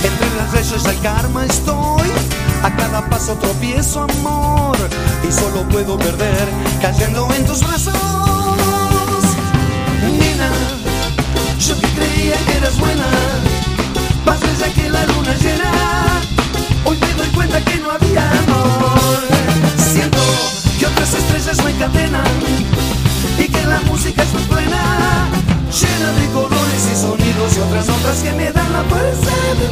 Entre las redes al karma estoy, a cada paso tropiezo, amor, y solo puedo perder cayendo en tus brazos. Nena, yo que creía que eras buena, más allá que la luna llena, hoy me doy cuenta que no había amor. Siento que otras estrellas me encadenan y que la música es muy plena, llena de colores y sonidos y otras notas que me dan la fuerza de